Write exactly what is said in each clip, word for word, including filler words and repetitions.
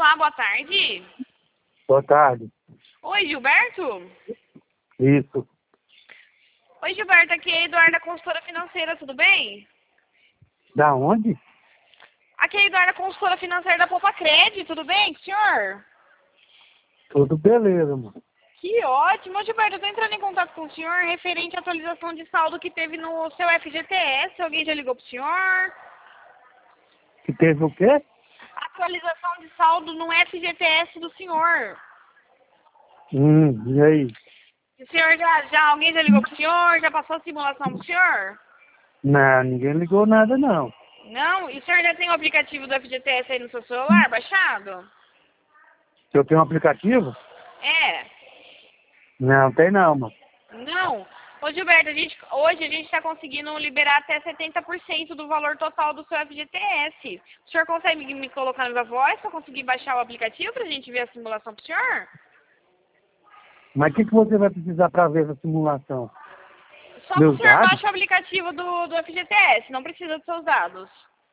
Olá, boa tarde. Boa tarde. Oi, Gilberto? Isso. Oi, Gilberto, aqui é a Eduarda, consultora financeira, tudo bem? Da onde? Aqui é a Eduarda, consultora financeira da Poupa Cred, tudo bem com o senhor? Tudo beleza, mano. Que ótimo. Ô, Gilberto, eu tô entrando em contato com o senhor referente à atualização de saldo que teve no seu F G T S. Alguém já ligou pro senhor? Que teve o quê? Atualização de saldo no F G T S do senhor. Hum, e aí? O senhor já, já, alguém já ligou pro senhor? Já passou a simulação pro senhor? Não, ninguém ligou nada, não. Não? E o senhor já tem o aplicativo do F G T S aí no seu celular, baixado? Eu tenho um aplicativo? É. Não, tem não, mano. Não. Ô, Gilberto, a gente, hoje a gente está conseguindo liberar até setenta por cento do valor total do seu F G T S. O senhor consegue me, me colocar na voz para conseguir baixar o aplicativo para a gente ver a simulação pro senhor? Mas o que, que você vai precisar para ver essa simulação? Só que o Meus senhor dados? baixa o aplicativo do, do F G T S, não precisa dos seus dados.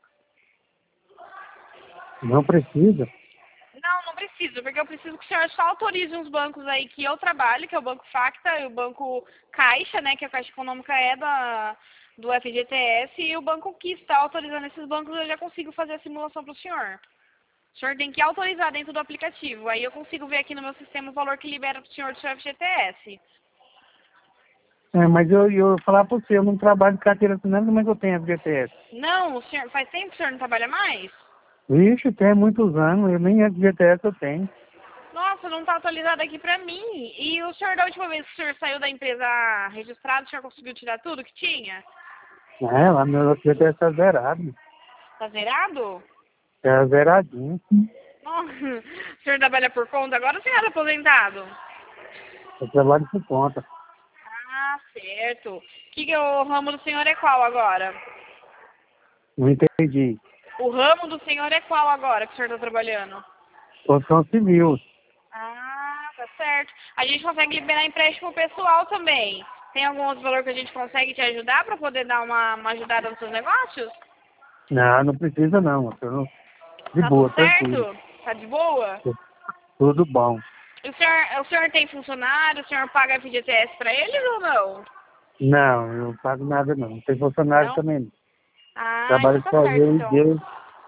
Não precisa. Não, não preciso, porque eu preciso que o senhor só autorize uns bancos aí que eu trabalho, que é o Banco Facta e o Banco Caixa, né, que a Caixa Econômica é da, do F G T S, e o banco que está autorizando esses bancos eu já consigo fazer a simulação para o senhor. O senhor tem que autorizar dentro do aplicativo, aí eu consigo ver aqui no meu sistema o valor que libera para o senhor do seu F G T S. É, mas eu, eu vou falar para você, eu não trabalho de carteira assinada, mas eu tenho F G T S. Não, o senhor, faz tempo que o senhor não trabalha mais? Vixe, tem muitos anos, eu nem F G T S eu tenho. Nossa, não está atualizado aqui para mim. E o senhor, da última vez que o senhor saiu da empresa registrada, o senhor conseguiu tirar tudo que tinha? É, lá meu F G T S tá zerado. Tá zerado? É zeradinho. Nossa, o senhor trabalha por conta agora ou o senhor é aposentado? Eu trabalho por conta. Ah, certo. Que, que o ramo do senhor é qual agora? Não entendi. O ramo do senhor é qual agora que o senhor está trabalhando? Construção civil. Ah, tá certo. A gente consegue liberar empréstimo pessoal também. Tem algum outro valor que a gente consegue te ajudar para poder dar uma, uma ajudada nos seus negócios? Não, não precisa não. Eu não... De Tá boa, tudo tranquilo. certo? Tá de boa? Tudo bom. E o senhor, o senhor tem funcionário? O senhor paga F G T S para eles ou não? Não, eu não pago nada não. Não tem funcionário Não? também não. Ah, Trabalho então tá só certo, eu e então. Deus.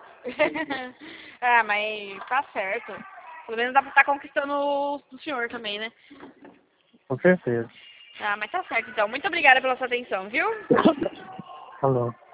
Ah, mas tá certo. Pelo menos dá pra estar conquistando o, o senhor também, né? Com certeza. Ah, mas tá certo, então. Muito obrigada pela sua atenção, viu? Falou.